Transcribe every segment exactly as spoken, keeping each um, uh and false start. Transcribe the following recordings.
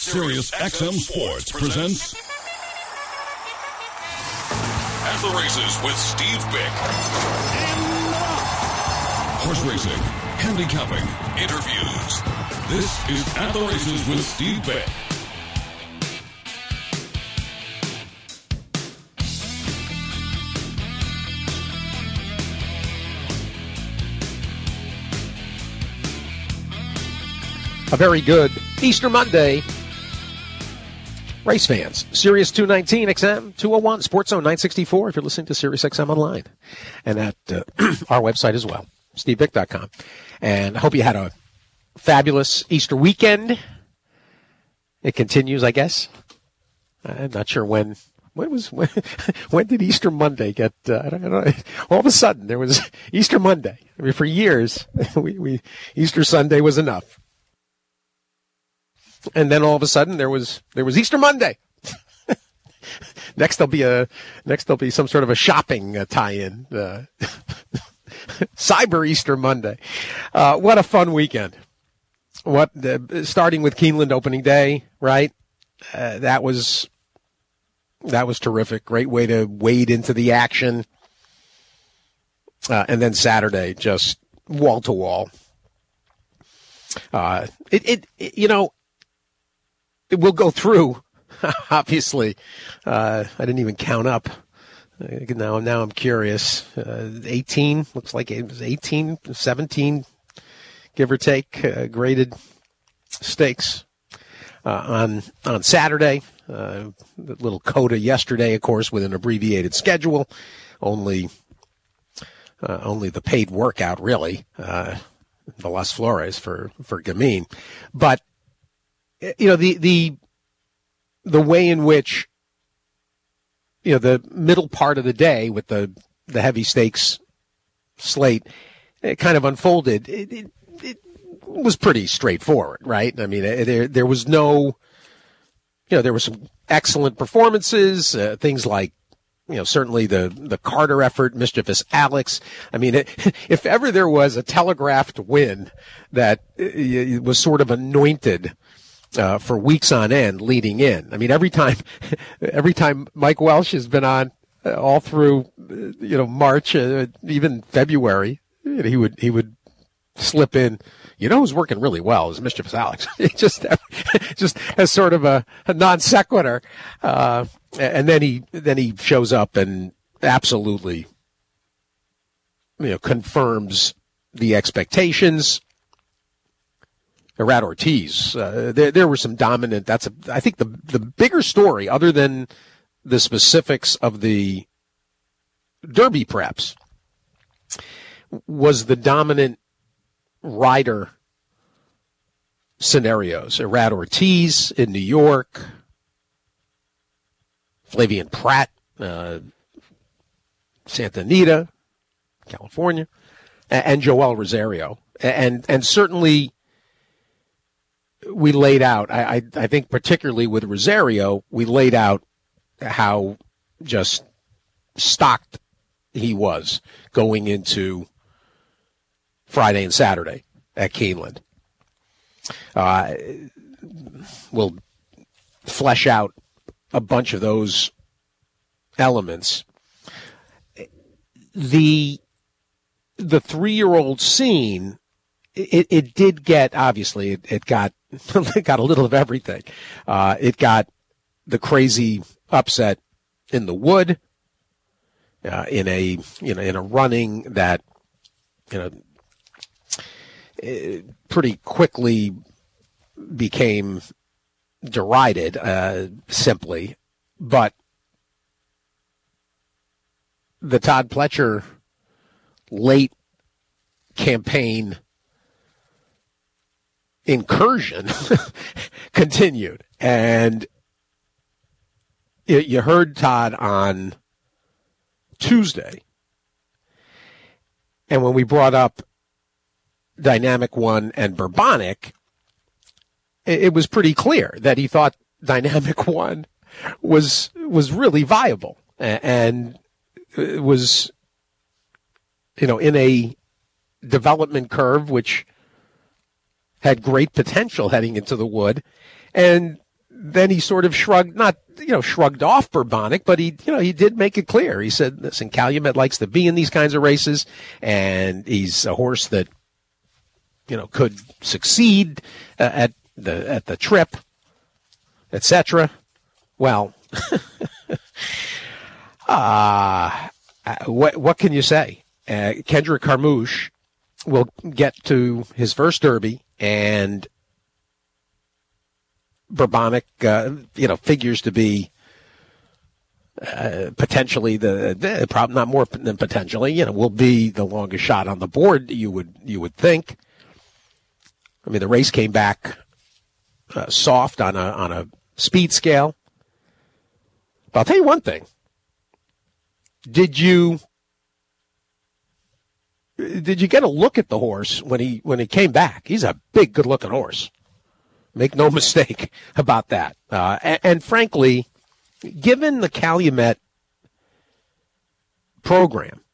Sirius X M Sports presents At the Races with Steve Bick. Horse racing, handicapping, interviews. This is At the Races with Steve Bick. A very good Easter Monday, race fans. Sirius two nineteen X M two oh one, Sports Zone nine sixty-four if you're listening to Sirius X M online. And at uh, our website as well, steve bick dot com. And I hope you had a fabulous Easter weekend. It continues, I guess. I'm not sure when. When was when, when did Easter Monday get? Uh, I don't know. All of a sudden, there was Easter Monday. I mean, for years, we, we Easter Sunday was enough. And then all of a sudden there was there was Easter Monday. next there'll be a next there'll be some sort of a shopping uh, tie-in. Uh, Cyber Easter Monday. Uh, what a fun weekend! What uh, starting with Keeneland opening day, right? Uh, that was that was terrific. Great way to wade into the action. Uh, and then Saturday, just wall to wall. Uh, it, it it you know. We'll go through, obviously. Uh, I didn't even count up. Uh, now, now I'm curious. Uh, eighteen, looks like it was eighteen, seventeen, give or take, uh, graded stakes uh, on on Saturday. Uh, a little coda yesterday, of course, with an abbreviated schedule. Only, uh, only the paid workout, really. Uh, the Las Flores for for Gamine, but. You know, the, the, the way in which, you know, the middle part of the day with the, the heavy stakes slate, it kind of unfolded. It, it, it was pretty straightforward, right? I mean, there, there was no, you know, there were some excellent performances, uh, things like, you know, certainly the, the Carter effort, Mischievous Alex. I mean, it, if ever there was a telegraphed win that uh, was sort of anointed, Uh, for weeks on end leading in. I mean, every time, every time Mike Welsh has been on, uh, all through, uh, you know, March, uh, even February, you know, he would he would slip in. You know, who's working really well is Mischievous Alex. It just just as sort of a, a non sequitur, uh, and then he then he shows up and absolutely, you know, confirms the expectations. Irad Ortiz, uh, there, there were some dominant, that's a, I think the, the bigger story, other than the specifics of the Derby preps, was the dominant rider scenarios. Irad Ortiz in New York, Flavien Prat, uh, Santa Anita, California, and Joel Rosario. And, and certainly, we laid out, I, I, I think particularly with Rosario, we laid out how just stocked he was going into Friday and Saturday at Keeneland. Uh, we'll flesh out a bunch of those elements. The, the three-year-old scene, it, it did get, obviously, it, it got it got a little of everything. Uh, it got the crazy upset in the Wood, uh, in a you know in a running that you know pretty quickly became derided, uh, simply. But the Todd Pletcher late campaign incursion continued. And you heard Todd on Tuesday. And when we brought up Dynamic One and Bourbonic, it was pretty clear that he thought Dynamic One was was really viable and was, you know, in a development curve which had great potential heading into the Wood. And then he sort of shrugged, not, you know, shrugged off Bourbonic, but he, you know, he did make it clear. He said, listen, Calumet likes to be in these kinds of races, and he's a horse that, you know, could succeed uh, at the, at the trip, et cetera. Well, uh, what, what can you say? Uh, Kendrick Carmouche will get to his first Derby, and Bourbonic, uh, you know, figures to be uh, potentially the, the problem, not more than potentially, you know, will be the longest shot on the board. You would you would think. I mean, the race came back uh, soft on a on a speed scale. But I'll tell you one thing. Did you did you get a look at the horse when he when he came back? He's a big, good looking horse. Make no mistake about that. Uh, and, and frankly, given the Calumet program,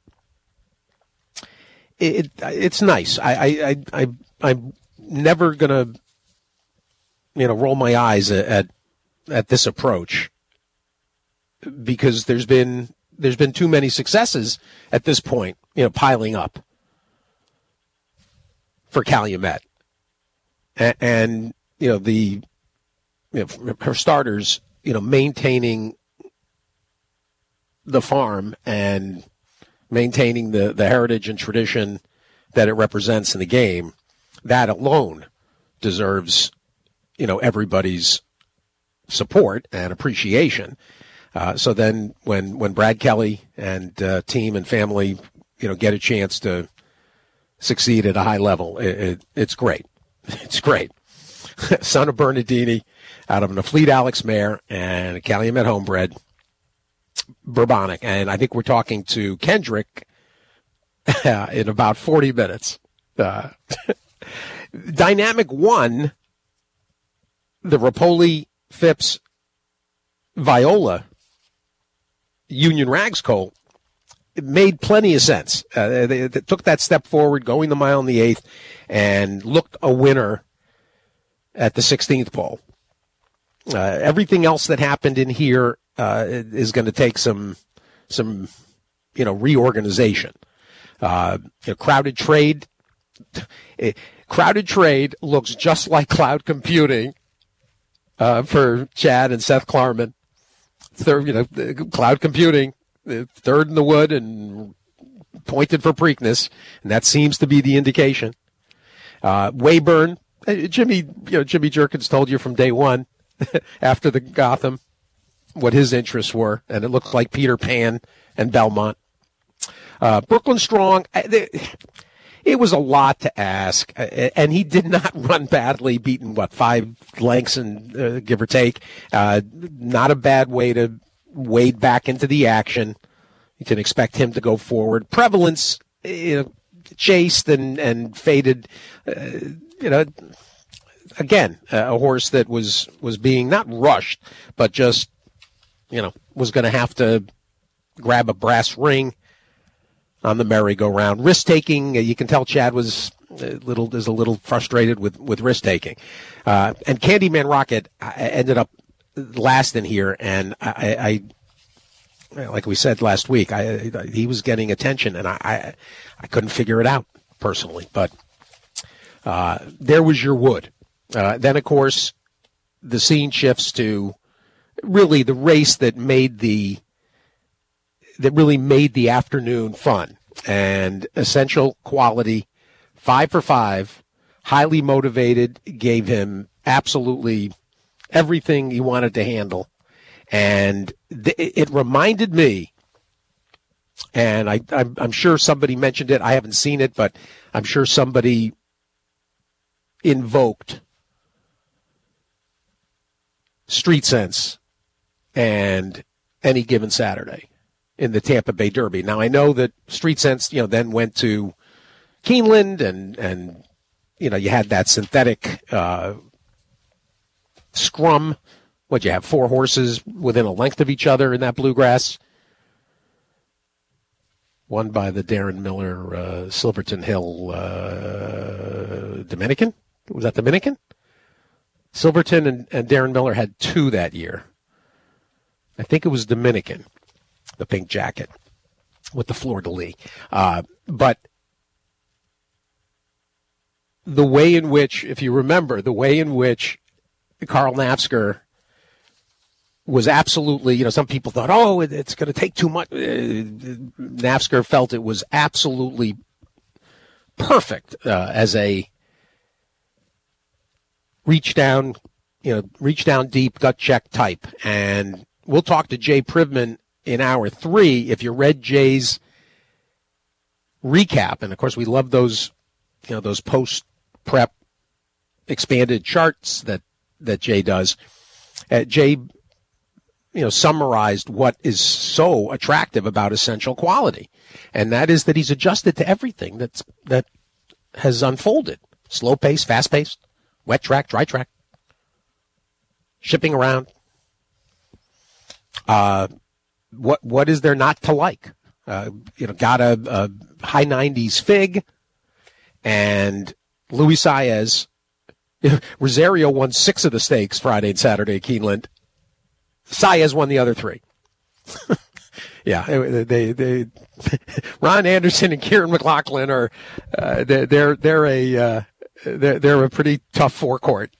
it, it it's nice. I I I, I I'm never gonna, you know, roll my eyes at, at at this approach, because there's been there's been too many successes at this point, you know, piling up for Calumet, and. and you know, the, you know, her starters, you know, maintaining the farm and maintaining the, the heritage and tradition that it represents in the game, that alone deserves, you know, everybody's support and appreciation. Uh, so then when, when Brad Kelly and uh, team and family, you know, get a chance to succeed at a high level, it, it, it's great. It's great. Son of Bernardini, out of an Afleet Alex mare and a Calumet homebred, Bourbonic. And I think we're talking to Kendrick uh, in about forty minutes. Uh, Dynamic won the Rapoli, Phipps, Viola Union Rags colt. It made plenty of sense. Uh, they, they took that step forward, going the mile in the eighth, and looked a winner at the sixteenth pole. Uh, everything else that happened in here uh, is going to take some, some, you know, reorganization. Uh, you know, crowded trade, it, crowded trade looks just like cloud computing uh, for Chad and Seth Klarman. Third, you know, cloud computing, third in the wood and pointed for Preakness, and that seems to be the indication. Uh, Wayburn. Jimmy, you know, Jimmy Jerkins told you from day one after the Gotham what his interests were, and it looked like Peter Pan and Belmont. Uh, Brooklyn Strong, it was a lot to ask, and he did not run badly, beaten, what, five lengths, and uh, give or take. Uh, not a bad way to wade back into the action. You can expect him to go forward. Prevalence, you know, chased and, and faded. Uh, you know, again, uh, a horse that was, was being not rushed, but just, you know, was going to have to grab a brass ring on the merry-go-round. Risk-taking, uh, you can tell Chad was a little, is a little frustrated with, with risk-taking. Uh, and Candyman Rocket ended up last in here, and I, I like we said last week, I, I he was getting attention, and I, I, I couldn't figure it out personally, but Uh, there was your wood. Uh, then, of course, the scene shifts to really the race that made the that really made the afternoon fun. And Essential Quality, five for five, highly motivated, gave him absolutely everything he wanted to handle. And th- it reminded me, and I, I'm, I'm sure somebody mentioned it. I haven't seen it, but I'm sure somebody invoked Street Sense and Any Given Saturday in the Tampa Bay Derby. Now, I know that Street Sense, you know, then went to Keeneland, and, and you know, you had that synthetic uh, scrum. What'd you have, four horses within a length of each other in that bluegrass? Won by the Darren Miller uh, Silverton Hill uh, Dominican. Was that Dominican? Silverton and, and Darren Miller had two that year. I think it was Dominican, the pink jacket with the fleur-de-lis. Uh, but the way in which, if you remember, the way in which Karl Nafzger was absolutely, you know, some people thought, oh, it, it's going to take too much. Uh, Nafzger felt it was absolutely perfect uh, as a reach down, you know, reach down deep, gut check type. And we'll talk to Jay Privman in hour three. If you read Jay's recap, and of course we love those, you know, those post prep expanded charts that, that Jay does. Uh, Jay, you know, summarized what is so attractive about Essential Quality. And that is that he's adjusted to everything that's, that has unfolded. Slow pace, fast paced. Wet track, dry track, shipping around. Uh, what what is there not to like? Uh, you know, got a, a high nineties fig, and Luis Saez. Rosario won six of the stakes Friday and Saturday at Keeneland. Saez won the other three. Yeah, they they Ron Anderson and Kieran McLaughlin are uh, they're they're they're a. Uh, They're, they're a pretty tough forecourt,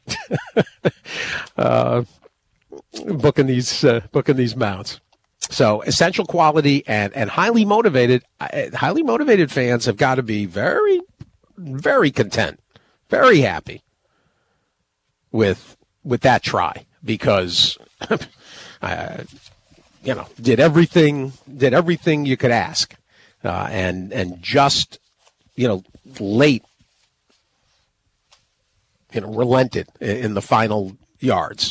uh, booking these uh, booking these mounts. So Essential Quality and, and highly motivated, uh, highly motivated fans have got to be very, very content, very happy with with that try because, uh, you know, did everything did everything you could ask, uh, and and just, you know, late. You know, relented in the final yards.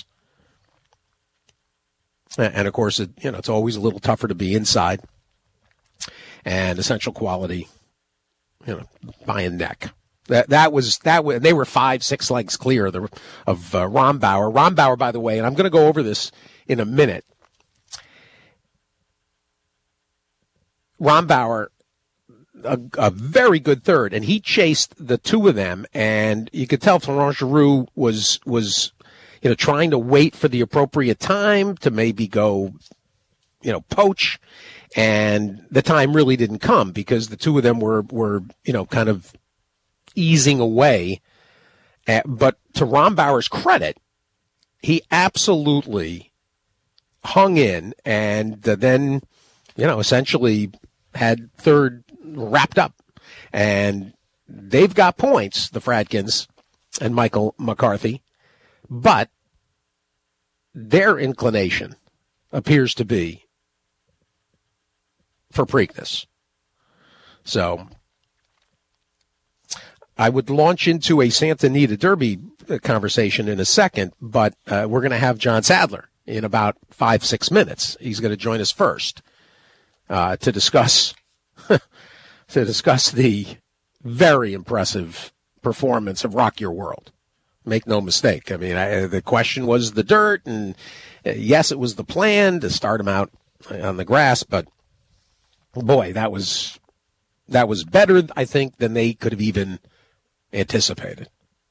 And, of course, it, you know, it's always a little tougher to be inside. And Essential Quality, you know, by a neck. That that was, that was, they were five, six legs clear of, the, of uh, Rombauer. Rombauer, by the way, and I'm going to go over this in a minute. Rombauer, A, a very good third, and he chased the two of them, and you could tell Florent Giroux was was you know trying to wait for the appropriate time to maybe go you know poach, and the time really didn't come because the two of them were were you know kind of easing away. Uh, but to Rombauer's credit, he absolutely hung in, and uh, then you know essentially had third wrapped up, and they've got points, the Fradkins and Michael McCarthy, but their inclination appears to be for Preakness. So I would launch into a Santa Anita Derby conversation in a second, but uh, we're going to have John Sadler in about five, six minutes. He's going to join us first uh, to discuss to discuss the very impressive performance of Rock Your World. Make no mistake. I mean, I, the question was the dirt, and uh, yes, it was the plan to start him out on the grass, but boy, that was that was better, I think, than they could have even anticipated.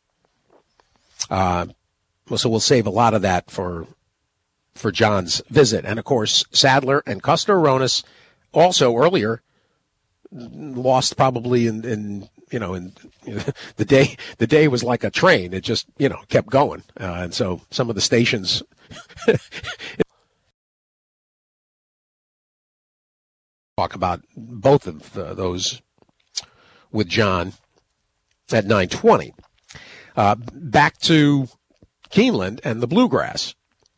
Uh, so we'll save a lot of that for for John's visit. And, of course, Sadler and Custer Aronis also earlier lost probably in, in you know, in you know, the day, the day was like a train. It just, you know, kept going. Uh, and so some of the stations talk about both of the, those with John at nine twenty. Uh, back to Keeneland and the Bluegrass.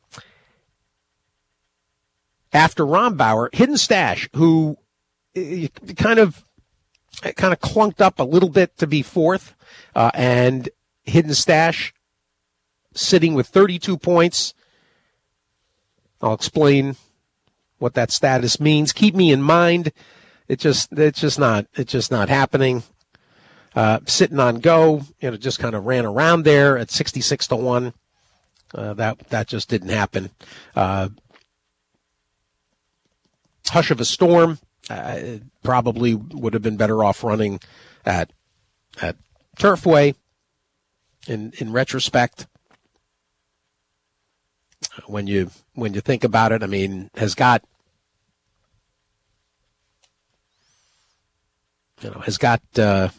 After Rombauer, Hidden Stash, who kind of kind of clunked up a little bit to be fourth, uh, and Hidden Stash sitting with thirty-two points. I'll explain what that status means. Keep me in mind. It just it's just not it's just not happening. Uh, sitting on go, you know, just kind of ran around there at sixty-six to one. Uh, that that just didn't happen. Uh, Hush of a Storm. Uh, probably would have been better off running at at Turfway in in retrospect. when you when you think about it. I mean, has got you know has got uh,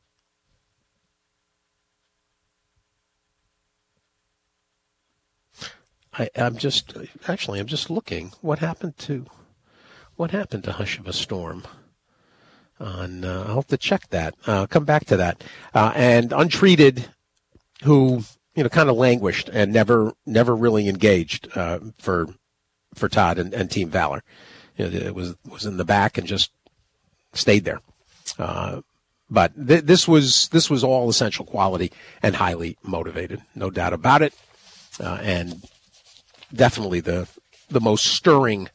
I, I'm just actually I'm just looking what happened to what happened to Hush of a Storm. On uh, I'll have to check that. Uh, come back to that. Uh, and Untreated, who you know kind of languished and never never really engaged uh, for for Todd and, and Team Valor. You know, it was was in the back and just stayed there. Uh, but th- this was this was all essential quality and highly motivated, no doubt about it. Uh, and definitely the the most stirring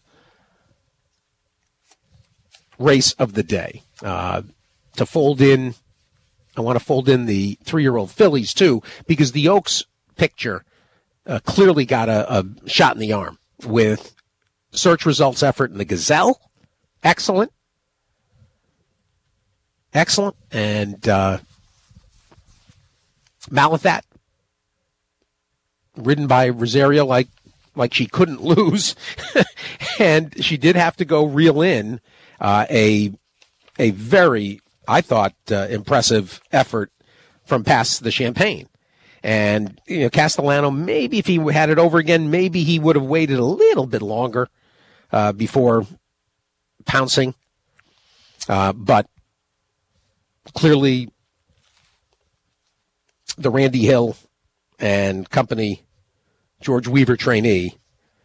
race of the day. Uh, to fold in, I want to fold in the three-year-old fillies too, because the Oaks picture uh, clearly got a, a shot in the arm with search results effort in the Gazelle. Excellent. Excellent. And uh, Malathat, ridden by Rosario like like she couldn't lose. And she did have to go reel in uh, a a very, I thought, uh, impressive effort from past the Champagne. And, you know, Castellano, maybe if he had it over again, maybe he would have waited a little bit longer uh, before pouncing. Uh, but clearly the Randy Hill and company George Weaver trainee,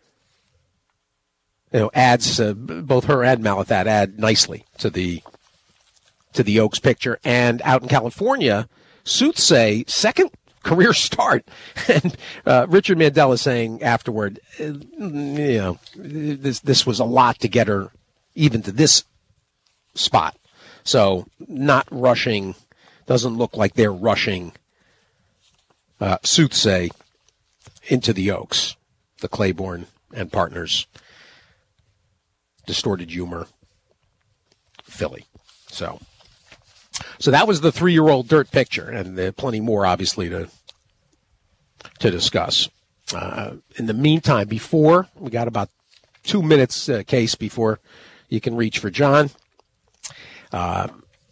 you know, adds, uh, both her and Malathat add nicely to the to the Oaks picture. And out in California, Soothsay, second career start. And uh, Richard Mandela saying afterward, uh, you know, this this was a lot to get her even to this spot. So not rushing, doesn't look like they're rushing uh, Soothsay into the Oaks, the Claiborne and Partners distorted humor filly. So, so that was the three-year-old dirt picture, and there are plenty more, obviously, to to discuss. Uh, in the meantime, before we got about two minutes, uh, Case, before you can reach for John. Uh,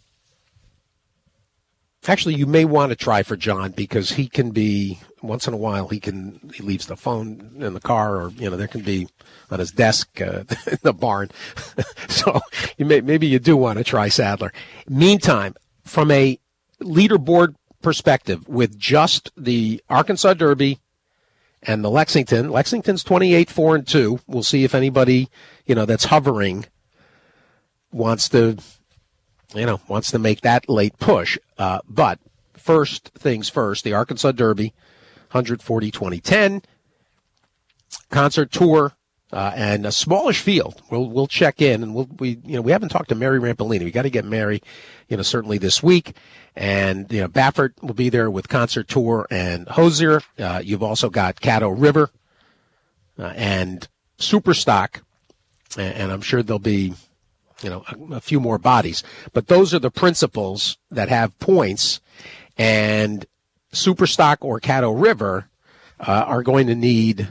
actually, you may want to try for John because he can be once in a while. He can he leaves the phone in the car, or you know, there can be on his desk uh, in the barn. So you may, maybe you do want to try Sadler. Meantime, from a leaderboard perspective, with just the Arkansas Derby and the Lexington, Lexington's twenty-eight four and two. We'll see if anybody you know that's hovering wants to you know wants to make that late push. Uh, but first things first, the Arkansas Derby, one forty twenty ten, Concert Tour. Uh, and a smallish field. We'll we'll check in, and we'll we you know we haven't talked to Mary Rampolini. We got to get Mary, you know, certainly this week. And you know, Baffert will be there with Concert Tour and Hosier. Uh, you've also got Caddo River uh, and Superstock, and, and I'm sure there'll be you know a, a few more bodies. But those are the principals that have points, and Superstock or Caddo River uh, are going to need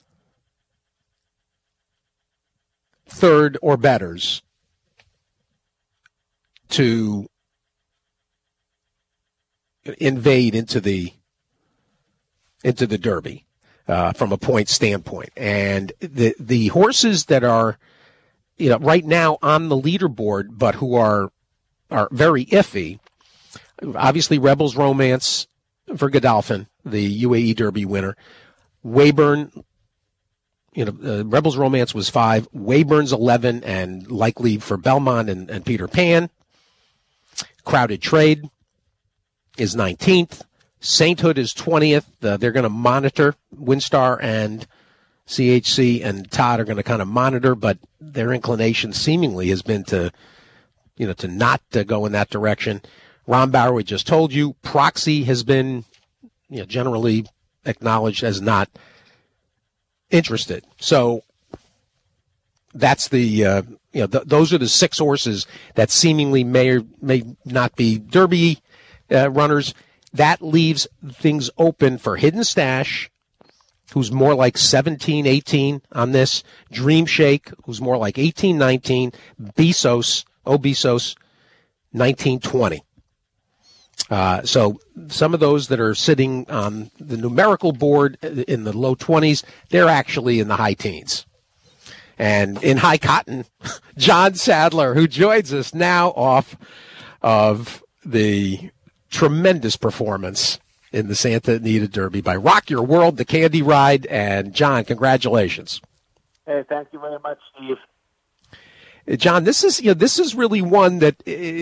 third or betters to invade into the into the Derby uh, from a point standpoint. And the the horses that are you know right now on the leaderboard, but who are are very iffy. Obviously, Rebels Romance for Godolphin, the U A E Derby winner. Weyburn. You know, uh, Rebels Romance was five, Weyburn's eleven, and likely for Belmont and, and Peter Pan. Crowded Trade is nineteenth. Sainthood is twentieth. Uh, they're going to monitor. Winstar and C H C and Todd are going to kind of monitor, but their inclination seemingly has been to, you know, to not to go in that direction. Rombauer, we just told you. Proxy has been, you know, generally acknowledged as not interested. So that's the uh, you know th- those are the six horses that seemingly may or may not be Derby uh, runners. That leaves things open for Hidden Stash who's more like seventeen, eighteen on this. Dream Shake, who's more like eighteen, nineteen. Besos, Obesos, nineteen, twenty. Uh, so some of those that are sitting on the numerical board in the low twenties, they're actually in the high teens. And in high cotton, John Sadler, who joins us now off of the tremendous performance in the Santa Anita Derby by Rock Your World, the Candy Ride. And John, congratulations. Hey, thank you very much, Steve. John, this is you know this is really one that,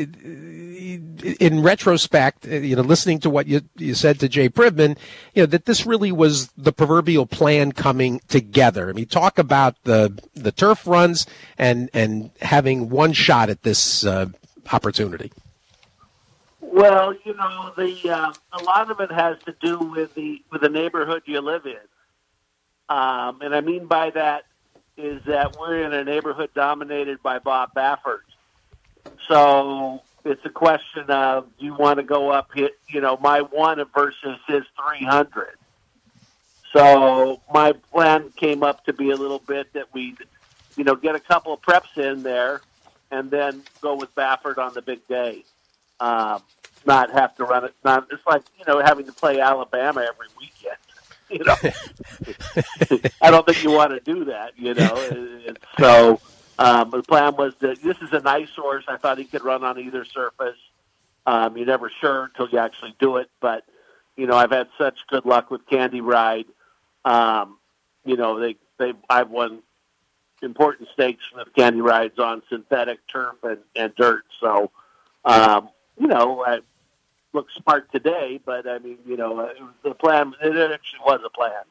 in retrospect, you know, listening to what you you said to Jay Privman, you know, that this really was the proverbial plan coming together. I mean, talk about the the turf runs and and having one shot at this uh, opportunity. Well, you know, the uh, a lot of it has to do with the with the neighborhood you live in, um, and I mean by that is that we're in a neighborhood dominated by Bob Baffert. So it's a question of, do you want to go up, hit, you know, my one versus his three hundred. So my plan came up to be a little bit that we'd, you know, get a couple of preps in there and then go with Baffert on the big day. Um, not have to run it. Not, it's like, you know, having to play Alabama every weekend. You know, I don't think you want to do that, you know. So um, the plan was that this is a nice horse. I thought he could run on either surface. Um, you're never sure until you actually do it. But, you know, I've had such good luck with Candy Ride. Um, you know, they, they, I've won important stakes with Candy Rides on synthetic turf and, and dirt. So, um, you know, I, look smart today, but I mean, you know, it was the plan. It actually was a plan,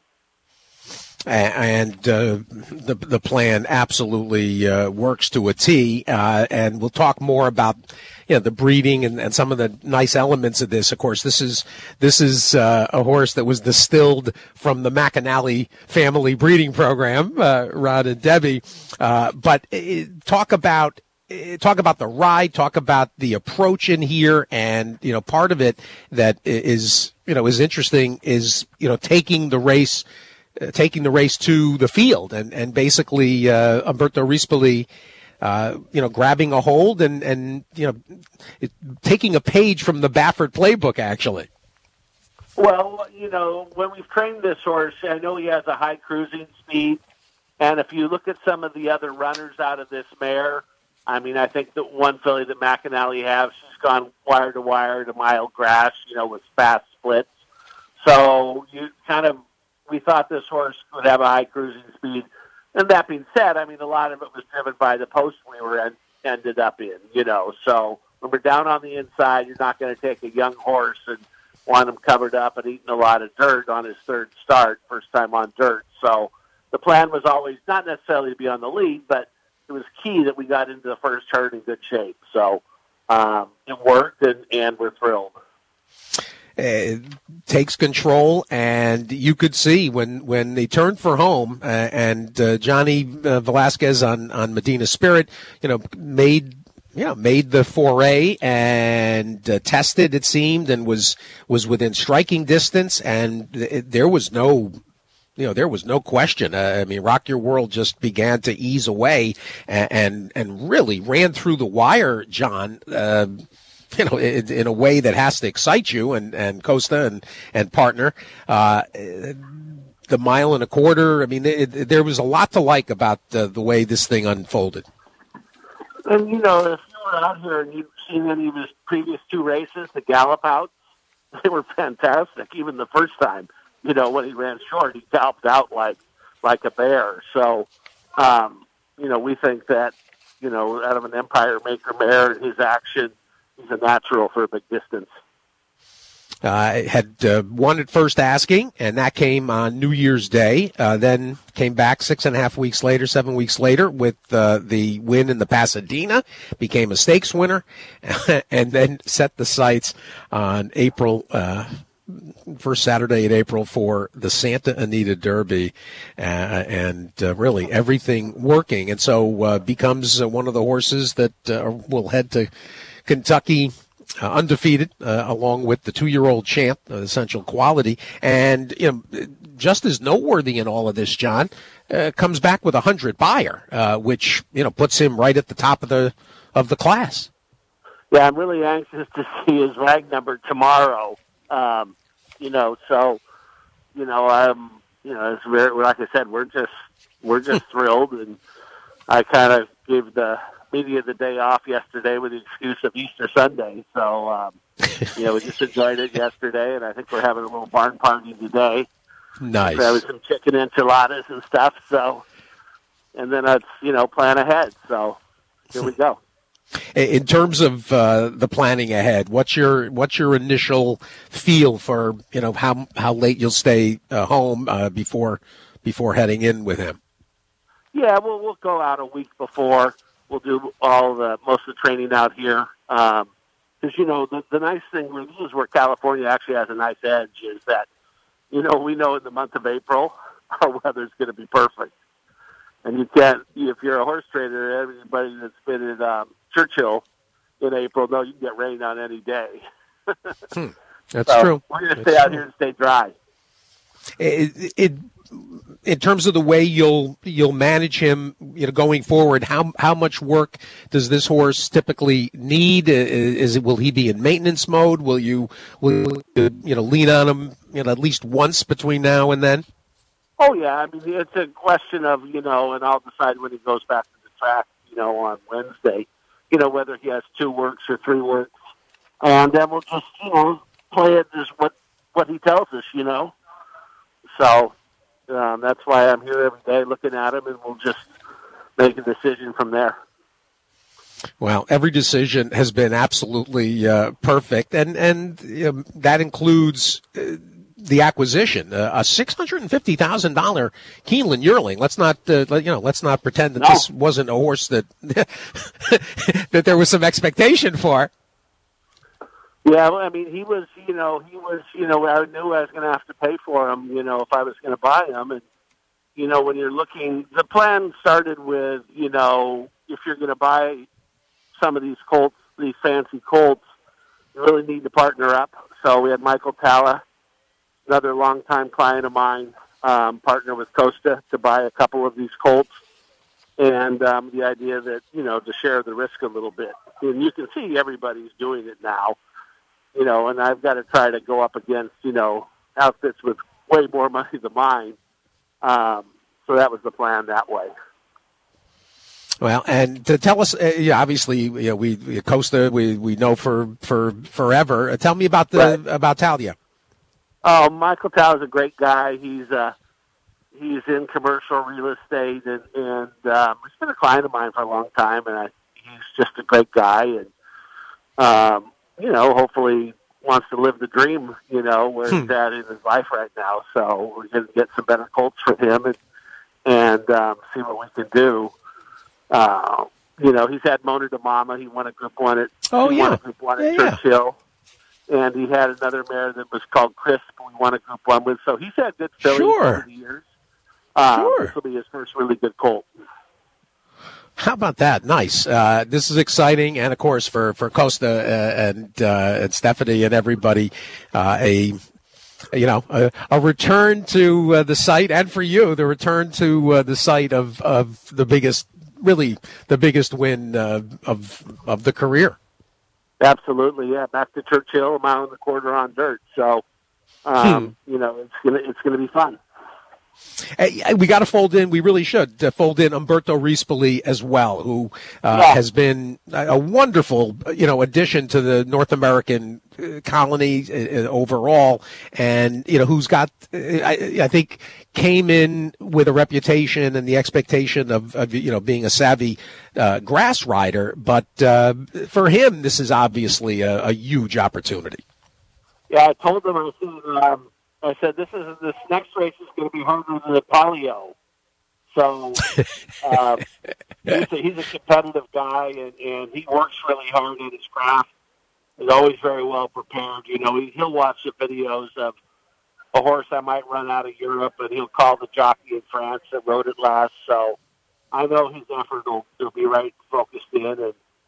and uh, the the plan absolutely uh, works to a T. Uh, and we'll talk more about, you know, the breeding and, and some of the nice elements of this. Of course, this is this is uh, a horse that was distilled from the McAnally family breeding program, uh, Ron and Debbie. Uh, but uh, talk about. Talk about the ride, talk about the approach in here, and, you know, part of it that is, you know, is interesting is, you know, taking the race, uh, taking the race to the field, and, and basically uh, Umberto Rispoli, uh, you know, grabbing a hold and, and you know, it, taking a page from the Baffert playbook, actually. Well, you know, when we've trained this horse, I know he has a high cruising speed, and if you look at some of the other runners out of this mare, I mean, I think the one filly that McAnally has, she's gone wire to wire to mile grass, you know, with fast splits. So you kind of, we thought this horse would have a high cruising speed. And that being said, I mean, a lot of it was driven by the post we were en- ended up in, you know. So when we're down on the inside, you're not going to take a young horse and want him covered up and eating a lot of dirt on his third start, first time on dirt. So the plan was always not necessarily to be on the lead, but it was key that we got into the first turn in good shape. So um, it worked, and, and we're thrilled. It takes control, and you could see when, when they turned for home, uh, and uh, Johnny uh, Velasquez on, on Medina Spirit, you know, made yeah made the foray and uh, tested, it seemed, and was was within striking distance, and it, there was no. You know, there was no question. Uh, I mean, Rock Your World just began to ease away and and, and really ran through the wire, John, uh, you know, in, in a way that has to excite you and, and Costa and, and partner. Uh, the mile and a quarter, I mean, it, it, there was a lot to like about uh, the way this thing unfolded. And, you know, if you were out here and you've seen any of his previous two races, the Gallop outs, they were fantastic, even the first time. You know, when he ran short, he galloped out like like a bear. So, um, you know, we think that, you know, out of an Empire Maker mare and his action, he's a natural for a big distance. Uh, had uh, won at first asking, and that came on New Year's Day. Uh, then came back six and a half weeks later, seven weeks later, with uh, the win in the Pasadena, became a stakes winner, and then set the sights on April uh first Saturday in April for the Santa Anita Derby, uh, and uh, really everything working. And so uh, becomes uh, one of the horses that uh, will head to Kentucky uh, undefeated, uh, along with the two-year-old champ, uh, Essential Quality. And, you know, just as noteworthy in all of this, John, uh, comes back with a hundred buyer, uh, which, you know, puts him right at the top of the of the class. Yeah, I'm really anxious to see his rag number tomorrow. Um, you know, so, you know, um, you know, it's very, like I said, we're just we're just thrilled, and I kind of gave the media the day off yesterday with the excuse of Easter Sunday. So, um, you know, we just enjoyed it yesterday, and I think we're having a little barn party today. Nice. There was some chicken enchiladas and stuff. So, and then let's, you know, plan ahead. So, here we go. In terms of uh, the planning ahead, what's your what's your initial feel for, you know, how how late you'll stay uh, home uh, before before heading in with him? Yeah, we'll we'll go out a week before. We'll do all the most of the training out here. Because um, you know the the nice thing, this is where California actually has a nice edge, is that, you know, we know in the month of April our weather's going to be perfect, and you can't, if you're a horse trader, everybody that's been at um, Churchill in April, no, you can get rain on any day. hmm. That's so true. We're going to That's stay out true. here and stay dry. It, it, in terms of the way you'll you'll manage him, you know, going forward, how how much work does this horse typically need? Is it, will he be in maintenance mode? Will you will you, you know lean on him, you know, at least once between now and then? Oh yeah, I mean, it's a question of, you know, and I'll decide when he goes back to the track, you know, on Wednesday, you know, whether he has two works or three works, and then we'll just, you know, play it as what what he tells us, you know. So um, that's why I'm here every day looking at him, and we'll just make a decision from there. Well, every decision has been absolutely uh, perfect, and and um, that includes uh, the acquisition, uh, a six hundred and fifty thousand dollar Keeneland yearling. Let's not, uh, you know, let's not pretend that No. this wasn't a horse that that there was some expectation for. Yeah, well, I mean, he was, you know, he was, you know, I knew I was going to have to pay for him, you know, if I was going to buy him. And, you know, when you're looking, the plan started with, you know, if you're going to buy some of these colts, these fancy colts, you really need to partner up. So we had Michael Talla, another longtime client of mine, um, partner with Costa to buy a couple of these colts. And um, the idea that, you know, to share the risk a little bit. And you can see everybody's doing it now. You know, and I've got to try to go up against, you know, outfits with way more money than mine. Um, so that was the plan that way. Well, and to tell us, uh, yeah, obviously, you know, we, we Costa, we we know for for forever. Uh, tell me about the Right. about Talia. Oh, Michael Tao is a great guy. He's uh, he's in commercial real estate, and and um, he's been a client of mine for a long time, and I, he's just a great guy, and um. you know, hopefully wants to live the dream, you know, where Hmm. he's at in his life right now. So we're going to get some better colts for him and, and um, see what we can do. Uh, you know, he's had Mona de Mama. He won a Group One at, Oh, he yeah. won a Group One at Yeah, yeah. Churchill. And he had another mare that was called Crisp. We won a Group One with. So he's had good fillies Sure. over the years. Uh, Sure. This will be his first really good colt. How about that? Nice. Uh, this is exciting, and of course for for Costa uh, and uh, and Stephanie and everybody, uh, a you know a, a return to uh, the site, and for you, the return to uh, the site of of the biggest, really the biggest win uh, of of the career. Absolutely, yeah. Back to Churchill, a mile and a quarter on dirt. So, um, Hmm. you know, it's gonna it's gonna be fun. Hey, we got to fold in. We really should uh, fold in Umberto Rispoli as well, who uh, Yeah. has been a a wonderful, you know, addition to the North American uh, colony uh, overall, and you know, who's got, uh, I, I think, came in with a reputation and the expectation of, of you know, being a savvy uh, grass rider. But uh, for him, this is obviously a, a huge opportunity. Yeah, I told them, I said, um, I said this is this next race is going to be harder than the Palio. So um, he's, a, he's a competitive guy, and, and he works really hard at his craft. He's always very well prepared. You know, he, he'll watch the videos of a horse that might run out of Europe, and he'll call the jockey in France that rode it last. So I know his effort will, will be right focused in, and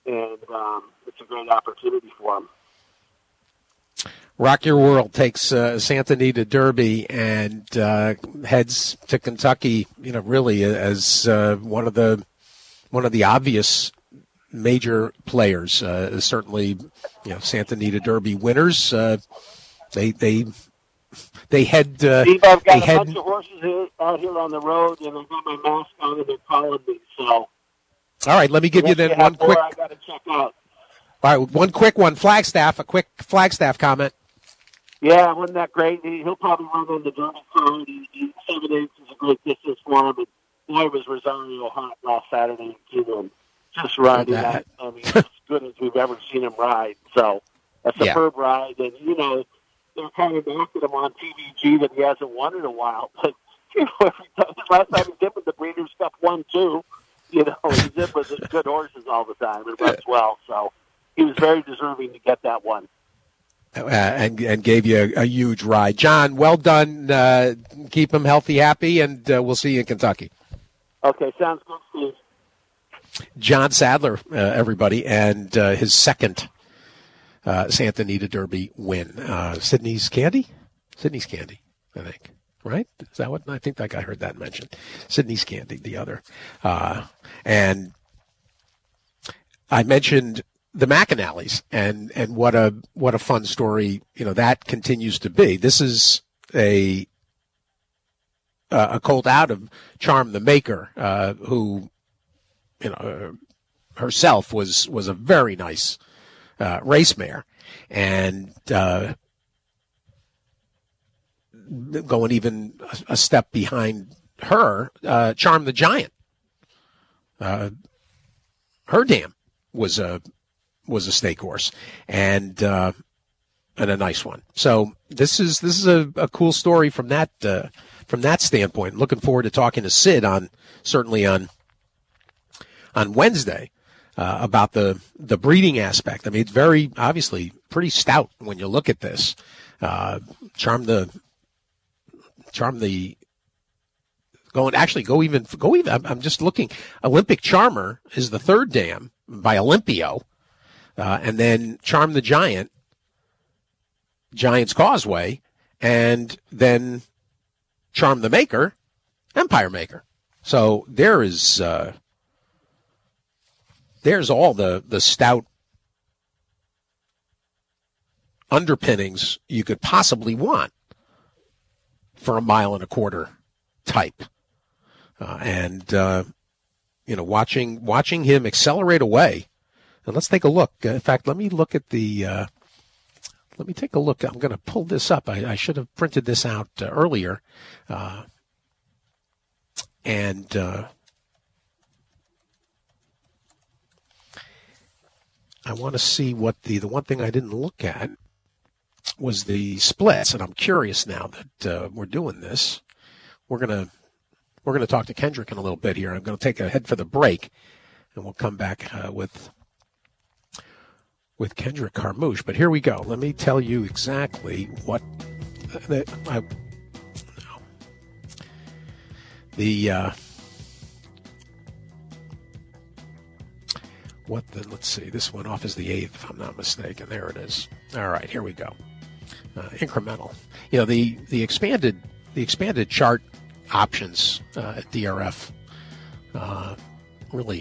and um, it's a great opportunity for him. Rock Your World takes uh, Santa Anita Derby and uh, heads to Kentucky. You know, really as uh, one of the one of the obvious major players. Uh, certainly, you know, Santa Anita Derby winners. Uh, they they they head. Uh, Steve, I've got they a head, bunch of horses here, out here on the road, and I've got my mask on, and they're calling me. So, all right, let me give you then one quick. I got to check out. All right, one quick one. Flagstaff, a quick Flagstaff comment. Yeah, wasn't that great? He, he'll probably run on the Derby card. He, he, seven eighths is a great distance for him. And boy, was Rosario hot last Saturday in Cuba. Just riding that. I mean, as good as we've ever seen him ride. So, a superb yeah. ride. And, you know, they're kind of knocking him on T V G that he hasn't won in a while. But, you know, every time, last time he did with the Breeders' Cup one, too. You know, he's in with good horses all the time and runs well. So, he was very deserving to get that one. Uh, and and gave you a, a huge ride. John, well done. Uh, keep him healthy, happy, and uh, we'll see you in Kentucky. Okay, sounds good, Steve. John Sadler, uh, everybody, and uh, his second uh, Santa Anita Derby win. Uh, Sydney's Candy? Sydney's Candy, I think. Right? Is that what? I think like I heard that mentioned. Sydney's Candy, the other. Uh, and I mentioned the McAnallys, and, and what a what a fun story, you know, that continues to be. This is a uh, a colt out of Charm the Maker, uh, who, you know, uh, herself was was a very nice uh, race mare, and uh, going even a, a step behind her, uh, Charm the Giant. Uh, her dam was a was a stake horse, and uh, and a nice one. So this is this is a, a cool story from that uh, from that standpoint. Looking forward to talking to Sid on certainly on on Wednesday uh, about the the breeding aspect. I mean, it's very obviously pretty stout when you look at this. Uh, charm the charm the going actually go even go even. I'm, I'm just looking. Olympic Charmer is the third dam by Olympio. Uh, and then Charm the Giant, Giant's Causeway, and then Charm the Maker, Empire Maker. So there is uh, there's all the, the stout underpinnings you could possibly want for a mile and a quarter type. Uh, and, uh, you know, watching watching him accelerate away. And let's take a look. In fact, let me look at the, uh, let me take a look. I'm going to pull this up. I, I should have printed this out uh, earlier. Uh, and uh, I want to see what the, the one thing I didn't look at was the splits. And I'm curious now that uh, we're doing this. We're going to, we're going to talk to Kendrick in a little bit here. I'm going to take a head for the break, and we'll come back uh, with with Kendrick Carmouche. But here we go. Let me tell you exactly what the, I, no. the uh, what the, let's see, this one off is the eighth, if I'm not mistaken. There it is. All right, here we go. Uh, incremental. You know, the, the expanded the expanded chart options uh, at D R F, uh, really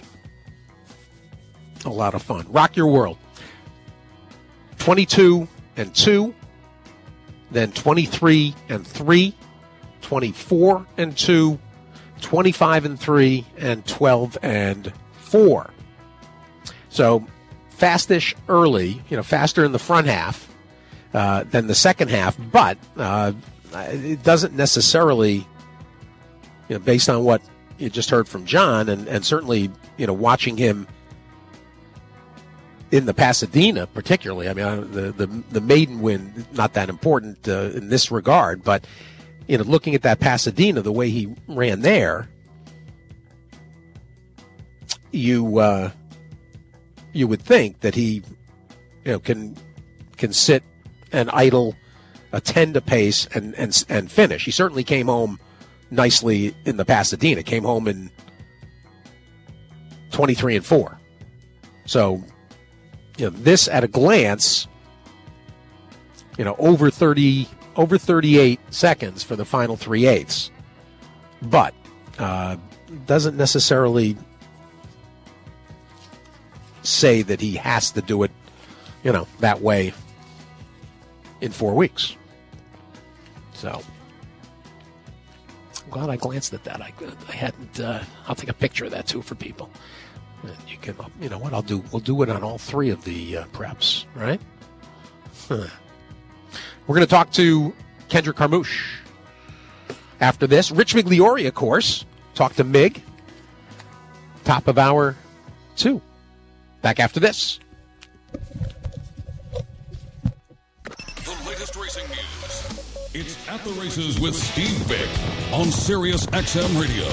a lot of fun. Rock Your World. twenty-two and two, then twenty-three and three, twenty-four and two, twenty-five and three, and twelve and four. So fastish early, you know, faster in the front half uh, than the second half, but uh, it doesn't necessarily, you know, based on what you just heard from John, and, and certainly, you know, watching him in the Pasadena, particularly. I mean, the the, the maiden win, not that important uh, in this regard, but, you know, looking at that Pasadena, the way he ran there, you uh, you would think that he, you know, can can sit and idle, attend a pace, and and and finish. He certainly came home nicely in the Pasadena. Came home in twenty-three and four. So you know, this at a glance, you know, over thirty, over thirty-eight seconds for the final three eighths, but uh, doesn't necessarily say that he has to do it, you know, that way in four weeks. So, I'm glad I glanced at that. I, I hadn't. Uh, I'll take a picture of that too for people. And you can, you know what? I'll do. We'll do it on all three of the uh, preps, right? Huh. We're going to talk to Kendrick Carmouche after this. Rich Migliori, of course. Talk to Mig. Top of hour two. Back after this. The latest racing news. It's At the Races with Steve Bick on Sirius X M Radio.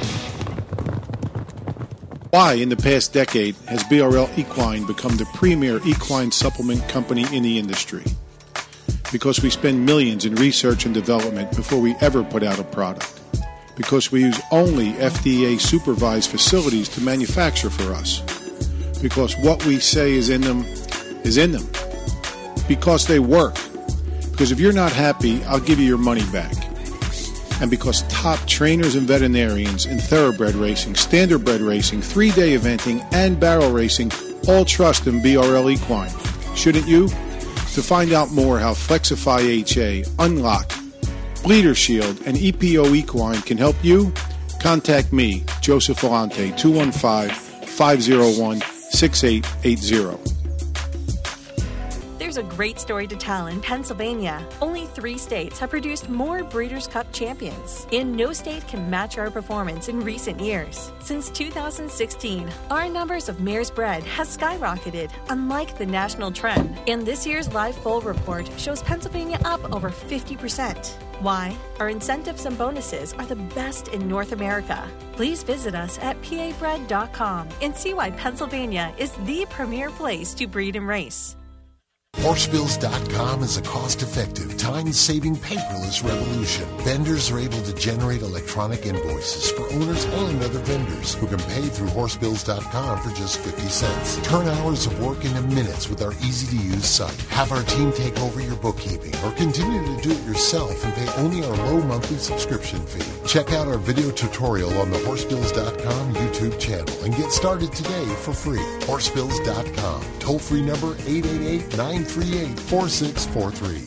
Why, in the past decade, has B R L Equine become the premier equine supplement company in the industry? Because we spend millions in research and development before we ever put out a product. Because we use only F D A-supervised facilities to manufacture for us. Because what we say is in them is in them. Because they work. Because if you're not happy, I'll give you your money back. And because top trainers and veterinarians in thoroughbred racing, standardbred racing, three-day eventing, and barrel racing all trust in B R L Equine. Shouldn't you? To find out more how Flexify H A, Unlock, Bleeder Shield, and E P O Equine can help you, contact me, Joseph Volante, two one five, five oh one, six eight eight zero. There's a great story to tell in Pennsylvania. Only three states have produced more Breeders' Cup champions, and no state can match our performance in recent years. Since two thousand sixteen, our numbers of mares bred has skyrocketed, unlike the national trend. And this year's live foal report shows Pennsylvania up over fifty percent. Why? Our incentives and bonuses are the best in North America. Please visit us at P A bred dot com and see why Pennsylvania is the premier place to breed and race. Horsebills dot com is a cost-effective, time-saving paperless revolution. Vendors are able to generate electronic invoices for owners and other vendors who can pay through Horsebills dot com for just fifty cents. Turn hours of work into minutes with our easy-to-use site. Have our team take over your bookkeeping or continue to do it yourself and pay only our low monthly subscription fee. Check out our video tutorial on the Horsebills dot com YouTube channel and get started today for free. Horsebills dot com. Toll-free number eight eight eight, nine three eight, four six four three.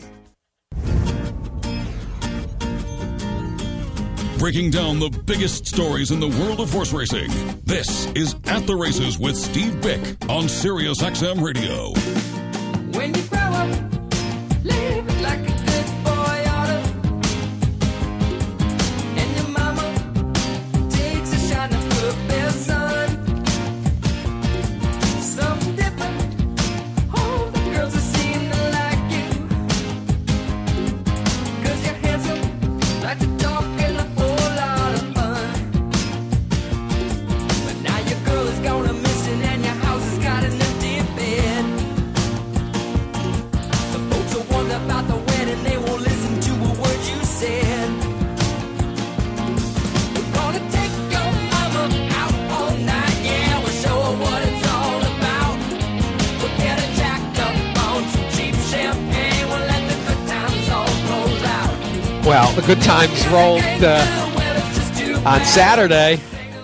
Breaking down the biggest stories in the world of horse racing. This is At the Races with Steve Bick on Sirius X M Radio. When you grow up, live it like a good boy ought to. And your mama takes a shot of good bear son. Something different. All the girls are seem to like you. Cause you're handsome, like to talk and a whole lot of fun. But now your girl is gonna missing and your house has got an empty bed. The folks will wonder about the wedding, they won't listen to a word you said. We're gonna take your mama out all night, yeah, we'll show her what it's all about. We'll get her jacked up on some cheap champagne, we'll let the good times all roll out. Well, the good times rolled uh, on Saturday.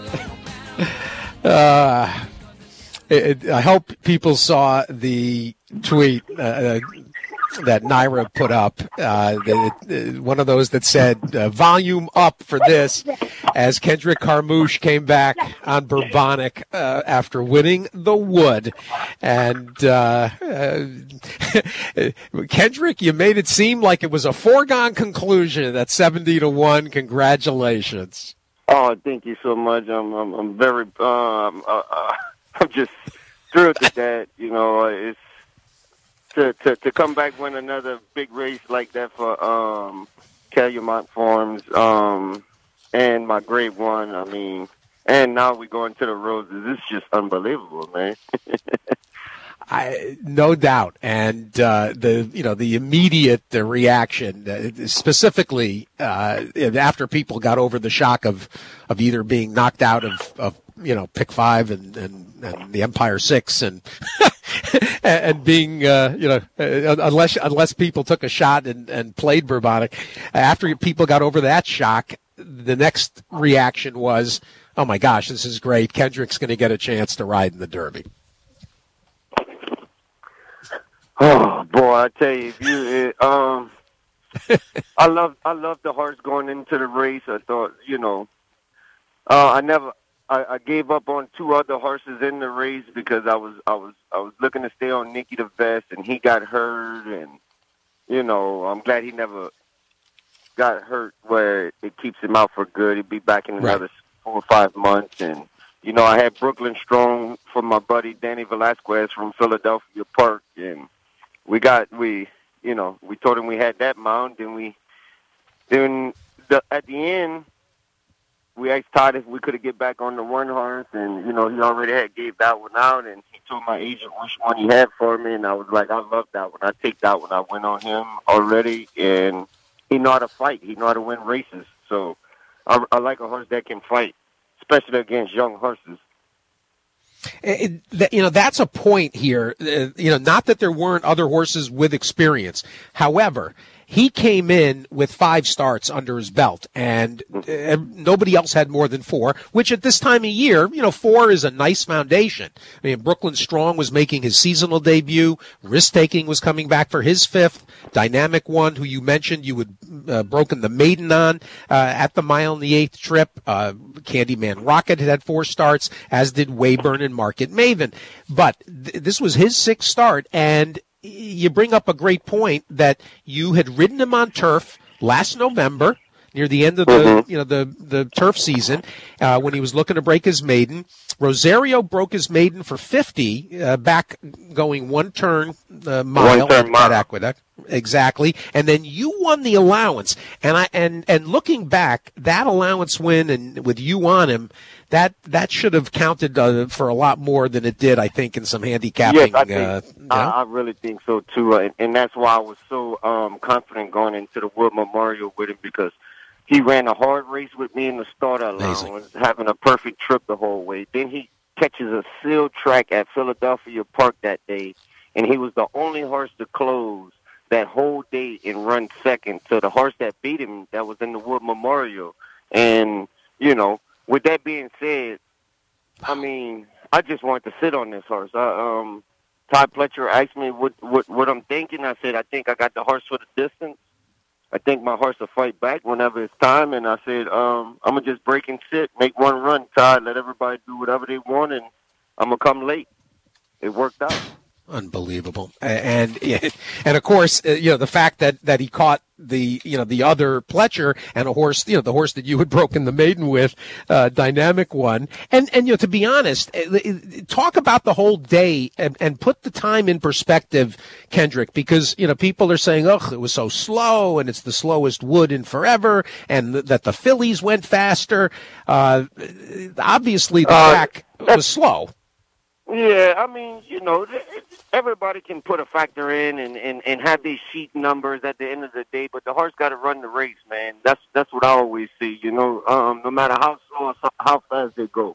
uh, it, it, I hope people saw the tweet uh, that Naira put up, uh, the, uh, one of those that said, uh, volume up for this, as Kendrick Carmouche came back on Bourbonic uh, after winning the Wood. And uh, uh, Kendrick, you made it seem like it was a foregone conclusion at seventy to one. Congratulations. Oh, thank you so much. I'm I'm, I'm very um uh, uh, I'm just thrilled at that. You know, it's to, to to come back win another big race like that for um Calumet Farms um and my grade one. I mean, and now we're going to the Roses. It's just unbelievable, man. I, no doubt, and uh, the you know the immediate uh, reaction, uh, specifically uh, after people got over the shock of, of either being knocked out of, of you know pick five and, and, and the Empire Six, and and being, uh, you know, uh, unless unless people took a shot and, and played bubonic, after people got over that shock, the next reaction was, oh my gosh, this is great. Kendrick's going to get a chance to ride in the Derby. Oh boy, I tell you, if you it, um, I love I love the horse going into the race. I thought, you know, uh, I never I, I gave up on two other horses in the race because I was I was I was looking to stay on Nicky the Vest, and he got hurt, and you know, I'm glad he never got hurt where it keeps him out for good. He'd be back in another right. four or five months, and you know, I had Brooklyn Strong from my buddy Danny Velasquez from Philadelphia Park, and we got we you know we told him we had that mount, and we then the, at the end we asked Todd if we could get back on the one horse, and you know he already had gave that one out, and he told my agent which one he had for me, and I was like, I love that one. I take that one. I went on him already, and he know how to fight. He know how to win races. So I, I like a horse that can fight, especially against young horses. It, it, you know, that's a point here. Uh, you know, not that there weren't other horses with experience. However, he came in with five starts under his belt, and uh, nobody else had more than four, which at this time of year, you know, four is a nice foundation. I mean, Brooklyn Strong was making his seasonal debut. Risk Taking was coming back for his fifth. Dynamic One, who you mentioned you had uh, broken the maiden on uh, at the mile in the eighth trip. Uh, Candyman Rocket had had four starts, as did Wayburn and Market Maven. But th- this was his sixth start, and you bring up a great point that you had ridden him on turf last November near the end of the mm-hmm. you know the the turf season uh, when he was looking to break his maiden. Rosario broke his maiden for fifty uh, back going one turn uh, mile one turn mile. at Aqueduct. Exactly. And then you won the allowance. And I and and looking back, that allowance win and with you on him, that that should have counted uh, for a lot more than it did, I think, in some handicapping. Yes, I, think, uh, you know? I, I really think so too, uh, and, and that's why I was so um, confident going into the World Memorial with him, because he ran a hard race with me in the starter allowance, having a perfect trip the whole way. Then he catches a sealed track at Philadelphia Park that day, and he was the only horse to close that whole day and run second to the horse that beat him that was in the World Memorial. And, you know, with that being said, I mean, I just wanted to sit on this horse. I, um, Todd Pletcher asked me what, what, what I'm thinking. I said, I think I got the horse for the distance. I think my horse will fight back whenever it's time. And I said, um, I'm going to just break and sit, make one run, Todd, let everybody do whatever they want, and I'm going to come late. It worked out. Unbelievable. And and of course, you know, the fact that, that he caught the, you know, the other Pletcher and a horse, you know, the horse that you had broken the maiden with, uh, Dynamic One. And, and, you know, to be honest, talk about the whole day and, and put the time in perspective, Kendrick, because, you know, people are saying, oh, it was so slow and it's the slowest wood in forever, and th- that the fillies went faster. Uh, obviously the uh, track was slow. Yeah, I mean, you know, everybody can put a factor in and, and, and have these sheet numbers at the end of the day, but the horse got to run the race, man. That's that's what I always see, you know, um, no matter how slow or how fast they go.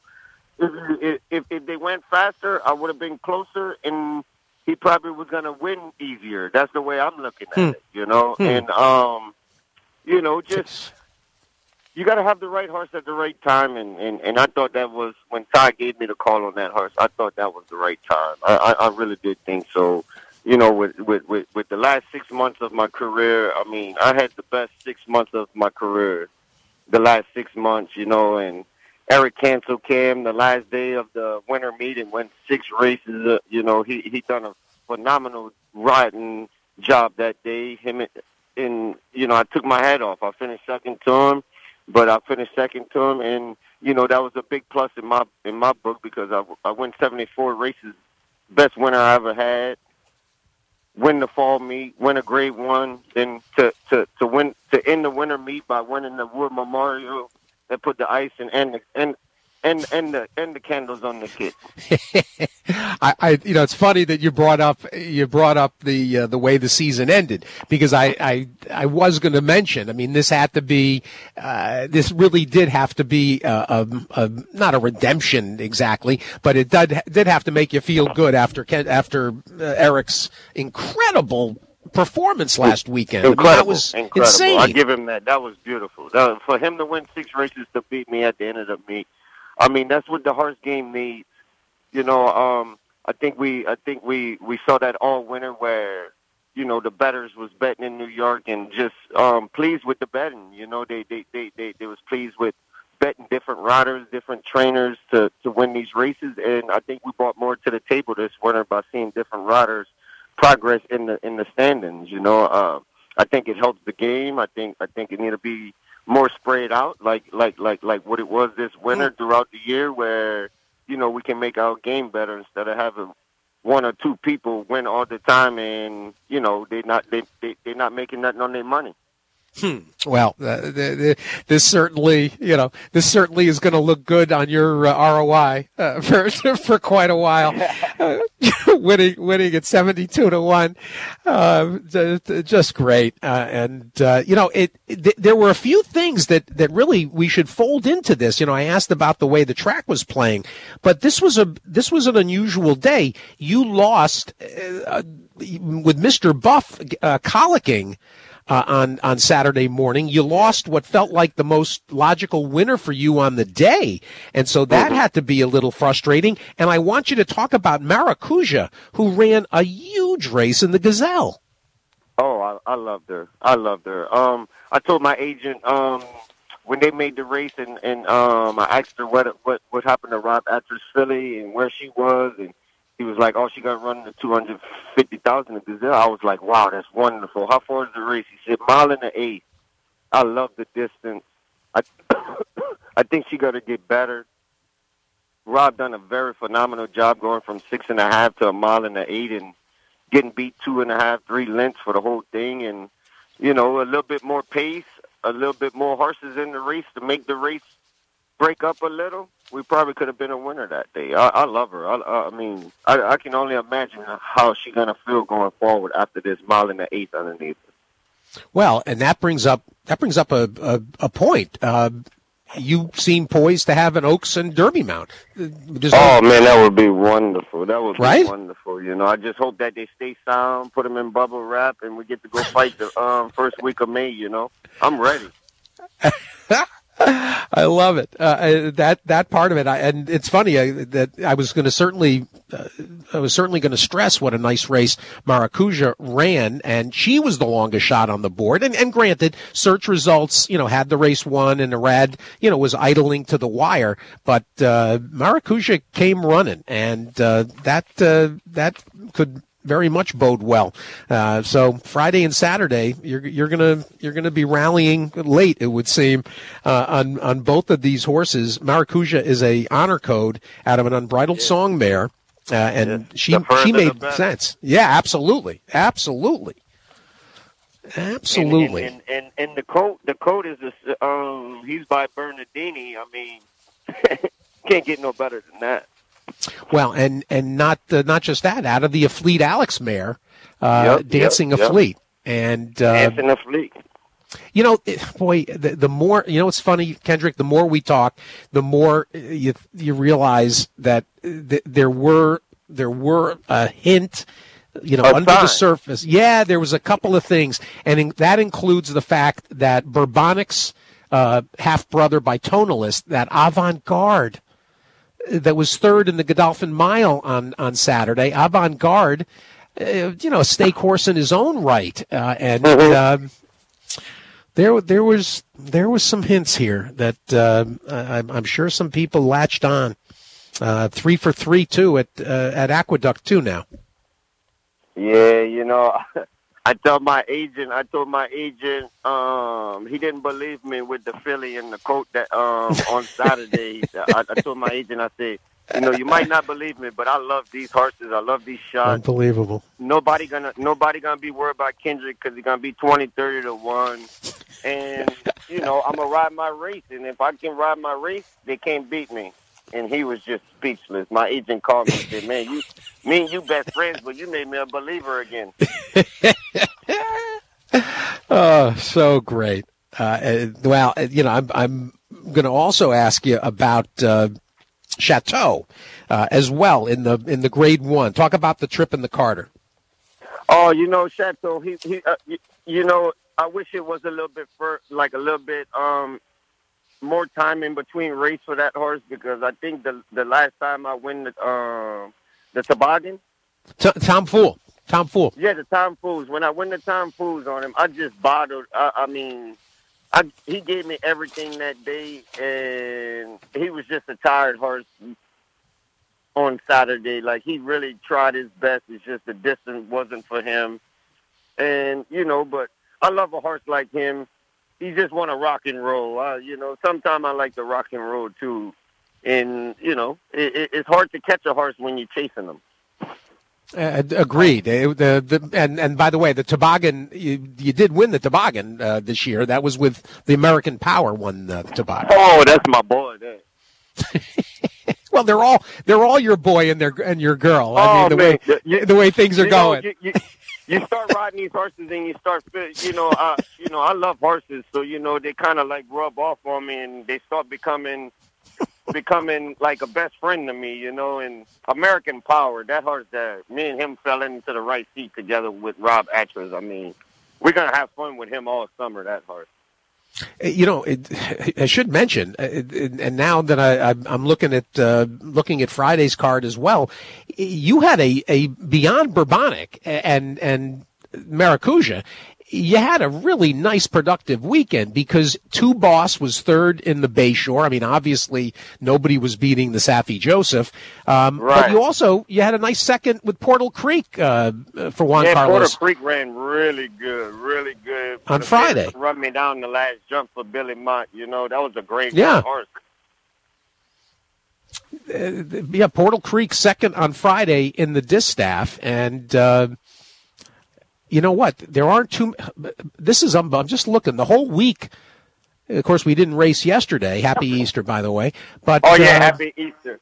If, if, if they went faster, I would have been closer, and he probably was going to win easier. That's the way I'm looking at hmm. it, you know. Hmm. And, um, you know, just... You got to have the right horse at the right time, and, and, and I thought that was, when Todd gave me the call on that horse, I thought that was the right time. I, I, I really did think so. You know, with, with, with, with the last six months of my career, I mean, I had the best six months of my career, the last six months, you know, and Eric Cancel came the last day of the winter meet and went six races. Uh, you know, he he done a phenomenal riding job that day. Him and, and, you know, I took my hat off. I finished second to him. But I finished second to him, and you know that was a big plus in my in my book, because I I won seventy-four races, best winner I ever had. Win the fall meet, win a grade one, then to to to win to end the winter meet by winning the Wood Memorial, and put the ice and end the end and and the and the candles on the kit. I, I, you know, it's funny that you brought up you brought up the uh, the way the season ended, because I I, I was going to mention. I mean, this had to be uh, this really did have to be a, a, a not a redemption exactly, but it did did have to make you feel good after Ken, after uh, Eric's incredible performance last weekend. Incredible, I mean, that was incredible. insane. I give him that. That was beautiful. That, for him to win six races to beat me at the end of the meet, I mean, that's what the horse game needs. You know, um, I think we, I think we, we saw that all winter where, you know, the bettors was betting in New York and just um, pleased with the betting. You know, they, they, they, they, they was pleased with betting different riders, different trainers to, to win these races. And I think we brought more to the table this winter by seeing different riders progress in the in the standings. You know, uh, I think it helps the game. I think I think it need to be more spread out, like like like like what it was this winter throughout the year, where you know we can make our game better instead of having one or two people win all the time, and you know they not they they they're not making nothing on their money. Hmm. Well, uh, the, the, this certainly, you know, this certainly is going to look good on your uh, R O I uh, for for quite a while. Uh, winning, winning at seventy-two to one, uh, just great. Uh, and uh, you know, it, it. There were a few things that that really we should fold into this. You know, I asked about the way the track was playing, but this was a this was an unusual day. You lost uh, with Mister Buff uh, colicking. Uh, on, on Saturday morning. You lost what felt like the most logical winner for you on the day. And so that had to be a little frustrating. And I want you to talk about Maracuja, who ran a huge race in the Gazelle. Oh, I, I loved her. I loved her. Um, I told my agent, um, when they made the race and, and, um, I asked her what, what, what happened to Rob Atter's filly and where she was, and he was like, oh, she got to run the two hundred fifty thousand at Gazelle. I was like, wow, that's wonderful. How far is the race? He said, mile and an eighth. I love the distance. I I think she got to get better. Rob done a very phenomenal job going from six and a half to a mile and an eight and getting beat two and a half, three lengths for the whole thing. And, you know, a little bit more pace, a little bit more horses in the race to make the race break up a little. We probably could have been a winner that day. I, I love her. I, I mean, I, I can only imagine how she's going to feel going forward after this mile and the eighth underneath her. Well, and that brings up that brings up a a, a point. Uh, you seem poised to have an Oaks and Derby mount. There's oh no... man, that would be wonderful. That would be right? wonderful. You know, I just hope that they stay sound, put them in bubble wrap, and we get to go fight the um, first week of May. You know, I'm ready. I love it. Uh, that that part of it, I, and it's funny I, that I was going to certainly, uh, I was certainly going to stress what a nice race Maracuja ran, and she was the longest shot on the board. And, and granted, search results, you know, had the race won, and Arad, you know, was idling to the wire. But uh, Maracuja came running, and uh, that uh, that could very much bode well. Uh, so Friday and Saturday, you're you're gonna you're gonna be rallying late, it would seem, uh, on on both of these horses. Maracuja is a honor code out of an unbridled yeah. song mare, uh, and yeah. she she made sense. Yeah, absolutely, absolutely, absolutely. And and, and, and the coat the coat is a, um he's by Bernardini. I mean, can't get no better than that. Well, and and not uh, not just that, out of the Afleet Alex mare, uh, yep, dancing yep, Afleet, yep. and uh, dancing Afleet. You know, it, boy, the, the more you know, it's funny, Kendrick. The more we talk, the more you you realize that th- there were there were a hint, you know, a under sign. the surface. Yeah, there was a couple of things, and in, that includes the fact that Bourbonic's uh, half brother by Tonalist, that Avant Garde, that was third in the Godolphin Mile on, on Saturday. Avant Garde, uh, you know, a stake horse in his own right, uh, and uh, there there was there was some hints here that uh, I, I'm sure some people latched on. Uh, three for three too at uh, at Aqueduct too now. Yeah, you know, I told my agent. I told my agent. Um, he didn't believe me with the filly and the coat that um on Saturday. I, I told my agent. I said, you know, you might not believe me, but I love these horses. I love these shots. Unbelievable. Nobody gonna nobody gonna be worried about Kendrick because he's gonna be twenty, thirty to one. And you know, I'm gonna ride my race, and if I can ride my race, they can't beat me. and he was just speechless. My agent called me and said, "Man, you, me and you best friends, but you made me a believer again." Oh, so great. Uh, well, you know, I'm, I'm going to also ask you about uh, Chateau uh, as well in the in the Grade One. Talk about the trip in the Carter. Oh, you know, Chateau. He, he, uh, you, you know, I wish it was a little bit for like a little bit um more time in between race for that horse, because I think the the last time I win the uh, the toboggan, T- Tom Fool. Tom Fool. Yeah, the Tom Fools. When I win the Tom Fools on him, I just bottled. I, I mean, I, he gave me everything that day, and he was just a tired horse on Saturday. Like, he really tried his best. It's just the distance wasn't for him. And, you know, but I love a horse like him. He just want to rock and roll. Uh, you know, sometimes I like to rock and roll, too. And, you know, it, it, it's hard to catch a horse when you're chasing them. Uh, agreed. Uh, the, the, and, and by the way, the toboggan, you, you did win the toboggan uh, this year. That was with the American Power won uh, the toboggan. Oh, that's my boy there. Well, they're all they're all your boy and their and your girl. Oh, I mean, the man. way You, the way things are you know, going. you, you, you start riding these horses and you start, you know, uh, you know, I love horses, so you know they kind of like rub off on me and they start becoming. becoming like a best friend to me, you know, and American Power, that horse that me and him fell into the right seat together with Rob Atras. I mean, we're going to have fun with him all summer, that horse. You know, it, I should mention, it, it, and now that I, I'm looking at uh, looking at Friday's card as well, you had a, a beyond Bourbonic and and Maracuja. You had a really nice, productive weekend because Two Boss was third in the Bayshore. I mean, obviously, nobody was beating the Saffie Joseph. Um, right. But you also you had a nice second with Portal Creek uh, for Juan yeah, Carlos. Portal Creek ran really good, really good. On the Friday. Run me down the last jump for Billy Mott. You know, that was a great yeah. horse. Uh, yeah, Portal Creek second on Friday in the distaff, and uh, you know what? There aren't too. This is I'm, I'm just looking the whole week. Of course, we didn't race yesterday. Happy Easter, by the way. But oh yeah, uh, happy Easter.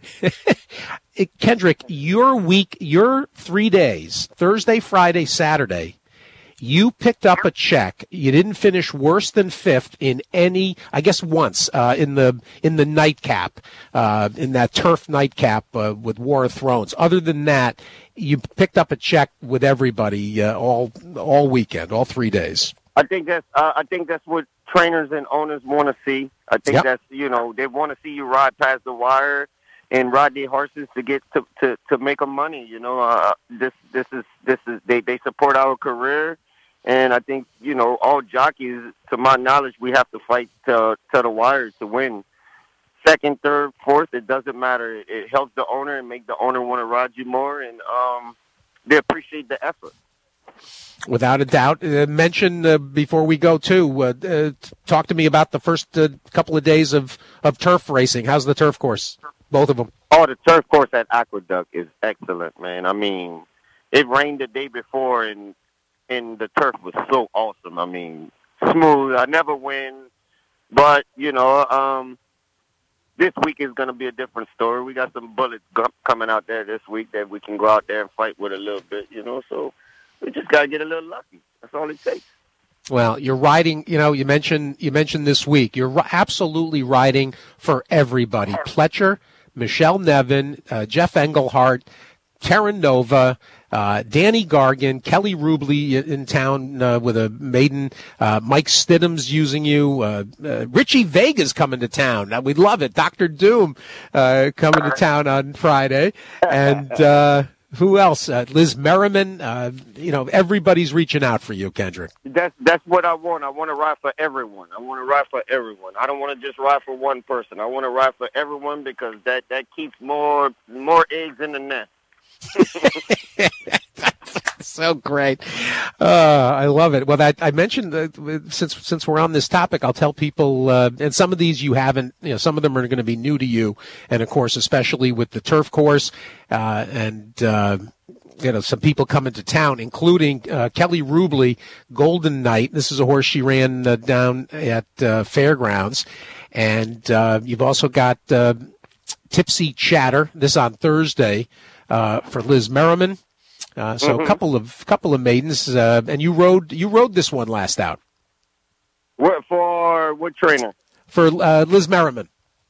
Kendrick, your week, your three days, Thursday, Friday, Saturday. You picked up a check. You didn't finish worse than fifth in any, I guess, once uh, in the in the nightcap, uh, in that turf nightcap uh, with War of Thrones. Other than that, you picked up a check with everybody uh, all all weekend, all three days. I think that's uh, I think that's what trainers and owners want to see. I think yep. that's you know they want to see you ride past the wire and ride their horses to get to to, to make them money. You know, uh, this this is this is they, they support our career. And I think, you know, all jockeys, to my knowledge, we have to fight to, to the wire to win. Second, third, fourth, it doesn't matter. It, it helps the owner and make the owner want to ride you more, and um, they appreciate the effort. Without a doubt. Uh, mention, uh, before we go, too, uh, uh, talk to me about the first uh, couple of days of, of turf racing. How's the turf course? Both of them. Oh, the turf course at Aqueduct is excellent, man. I mean, it rained the day before, and and the turf was so awesome. I mean, smooth. I never win, but, you know, um, this week is going to be a different story. We got some bullets g- coming out there this week that we can go out there and fight with a little bit, you know, so we just got to get a little lucky. That's all it takes. Well, you're riding, you know, you mentioned, you mentioned this week, you're ri- absolutely riding for everybody. Pletcher, Michelle Nevin, uh, Jeff Engelhart, Terra Nova, uh, Danny Gargan, Kelly Rubley in town uh, with a maiden, uh, Mike Stidham's using you, uh, uh, Richie Vega's coming to town. Uh, we love it. Doctor Doom uh, coming to town on Friday. And uh, who else? Uh, Liz Merriman. Uh, you know, everybody's reaching out for you, Kendrick. That's that's what I want. I want to ride for everyone. I want to ride for everyone. I don't want to just ride for one person. I want to ride for everyone because that, that keeps more more eggs in the nest. So great. Uh, I love it. Well, that I mentioned uh, since since we're on this topic, I'll tell people, uh, and some of these you haven't, you know, some of them are going to be new to you, and of course, especially with the turf course, uh, and uh, you know, some people coming to town, including uh, Kelly Rubley, Golden Knight. This is a horse she ran uh, down at uh, Fairgrounds, and uh, you've also got. Uh, Tipsy Chatter. This on Thursday uh, for Liz Merriman. Uh, so Mm-hmm. a couple of couple of maidens, uh, and you rode you rode this one last out What for? What trainer? for uh, Liz Merriman.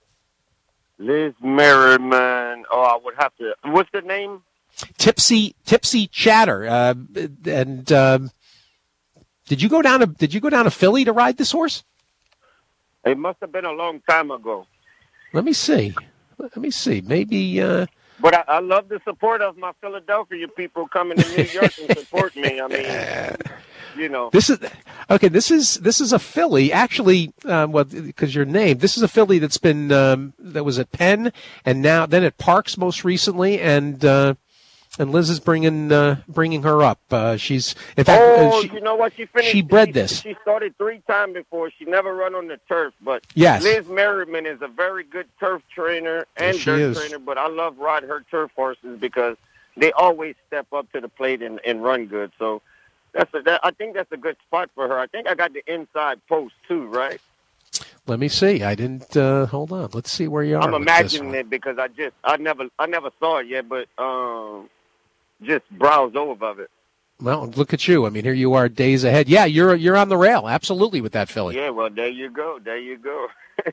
Liz Merriman. Oh, I would have to. What's the name? Tipsy Tipsy Chatter. Uh, and um, did you go down to Did you go down to Philly to ride this horse? It must have been a long time ago. Let me see. Let me see. Maybe. Uh, But I, I love the support of my Philadelphia people coming to New York and support me. I mean, you know. This is okay. This is this is a filly, actually. Um, well, because your name, this is a filly that's been um, that was at Penn, and now then at Parks most recently, and uh, and Liz is bringing uh, bringing her up. Uh, she's in fact, Oh, uh, she, you know what? She finished. she bred she, this. She started three times before. She never run on the turf. But Yes. Liz Merriman is a very good turf trainer and Yes, she dirt is. trainer. But I love ride her turf horses because they always step up to the plate and, and run good. So that's a, that, I think that's a good spot for her. I think I got the inside post too, right? let me see. I didn't uh, hold on. Let's see where you are. I'm with imagining this it because I just I never I never saw it yet, but um, just browse over of it. one. Well, look at you. I mean, here you are, days ahead. Yeah, you're you're on the rail, absolutely, with that filly. Yeah, well, there you go, there you go.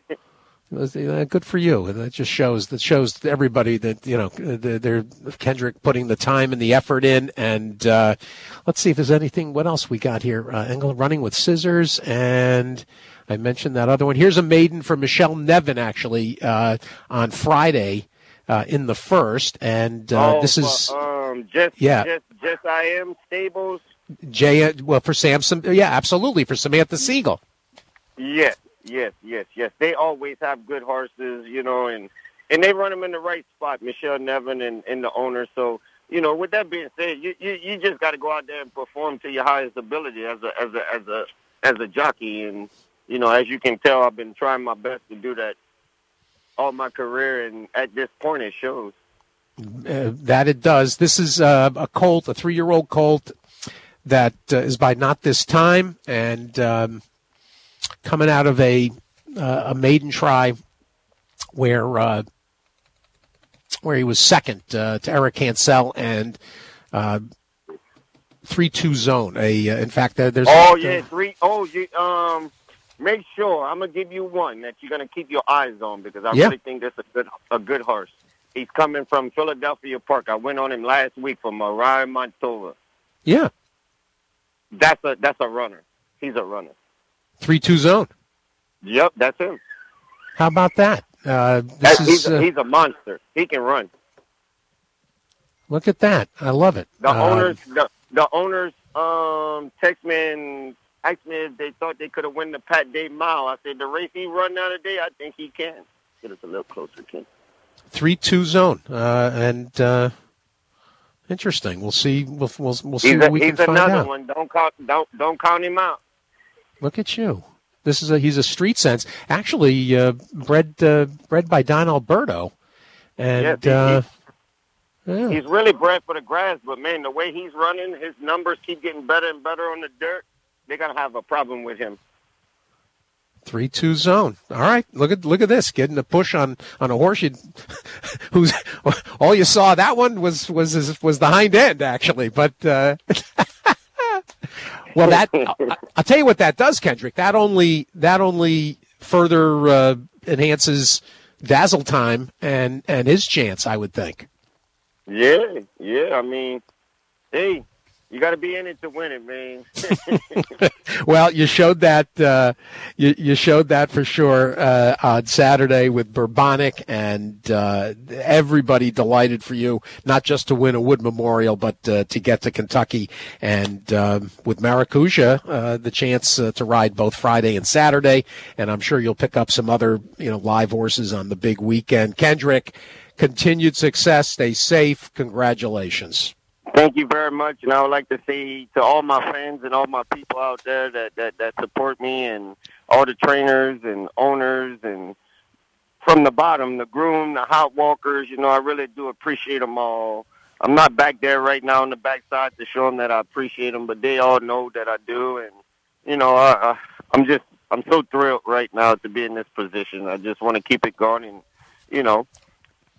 Uh, Good for you. And that just shows that shows to everybody that you know they're, they're Kendrick putting the time and the effort in. And uh, let's see if there's anything. What else we got here? Uh, Engel running with scissors, and I mentioned that other one. Here's a maiden for Michelle Nevin actually uh, on Friday uh, in the first, and uh, oh, this for, is um, just yeah. just just I am stables. Jay. Well, for Samson, yeah, absolutely for Samantha Siegel. Yes, yes, yes, yes. They always have good horses, you know, and and they run them in the right spot, Michelle Nevin and, and the owner. So, you know, with that being said, you you, you just got to go out there and perform to your highest ability as a as a as a as a jockey. And you know, as you can tell, I've been trying my best to do that all my career, and at this point, it shows. Uh, that it does. This is uh, a colt, a three-year-old colt that uh, is by Not This Time, and um, coming out of a uh, a maiden try where uh, where he was second uh, to Eric Cancel and uh, three two zone. A uh, in fact, there, there's Oh uh, yeah, three. Oh, you um. Make sure I'm gonna give you one that you're gonna keep your eyes on because I Yeah. really think that's a good a good horse. He's coming from Philadelphia Park. I went on him last week from Mariah Montova. yeah That's a that's a runner. He's a runner. three two zone. Yep, that's him. How about that? Uh, this That- is he's, a, uh, he's a monster. He can run. look at that. I love it. The Uh, owners the, the owners um text me and asked me if they thought they could have won the Pat Day Mile. I said the race he run now today, I think he can. Get us a little closer, Ken. three two zone, uh, and uh, interesting. We'll see. We'll we'll, we'll see He's, what a, we he's can find another out. one. Don't count don't don't count him out. Look at you. This is a he's a street sense. Actually, uh, bred uh, bred by Don Alberto, and Yeah, uh, he- yeah. He's really bred for the grass, but man, the way he's running, his numbers keep getting better and better on the dirt. They're gonna have a problem with him. three two zone. All right. Look at look at this. Getting a push on, on a horse you, who's all you saw that one was was his, was the hind end actually. But uh, well, that I, I'll tell you what that does, Kendrick. That only that only further uh, enhances Dazzle Time and and his chance, I would think. Yeah, yeah. I mean, hey, you got to be in it to win it, man. Well, you showed that uh, you, you showed that for sure uh, on Saturday with Bourbonic, and uh, everybody delighted for you, not just to win a Wood Memorial, but uh, to get to Kentucky, and um, with Maracuja, uh, the chance uh, to ride both Friday and Saturday, and I'm sure you'll pick up some other you know live horses on the big weekend. Kendrick, continued success. Stay safe. Congratulations. Thank you very much, and I would like to say to all my fans and all my people out there that, that, that support me, and all the trainers and owners, and from the bottom, the groom, the hot walkers, you know, I really do appreciate them all. I'm not back there right now on the backside to show them that I appreciate them, but they all know that I do, and, you know, I, I, I'm just, I'm so thrilled right now to be in this position. I just want to keep it going, and, you know,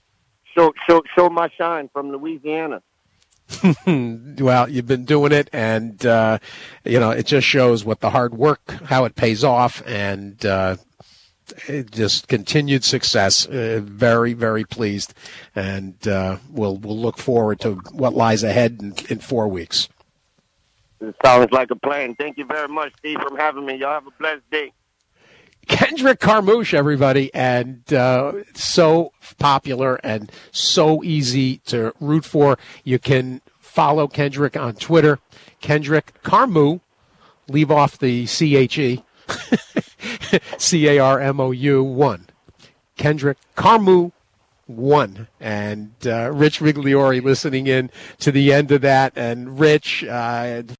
show show show my shine from Louisiana. Well, you've been doing it, and uh, you know it just shows what the hard work, how it pays off, and uh, it just continued success. Uh, very, very pleased, and uh, we'll we'll look forward to what lies ahead in, in four weeks. It sounds like a plan. Thank you very much, Steve, for having me. Y'all have a blessed day. Kendrick Carmouche, everybody, and uh, so popular and so easy to root for. You can follow Kendrick on Twitter, Kendrick Carmou. Leave off the C H E, C A R M O U one. Kendrick Carmou one. And uh, Rich Migliori listening in to the end of that. And Rich, uh,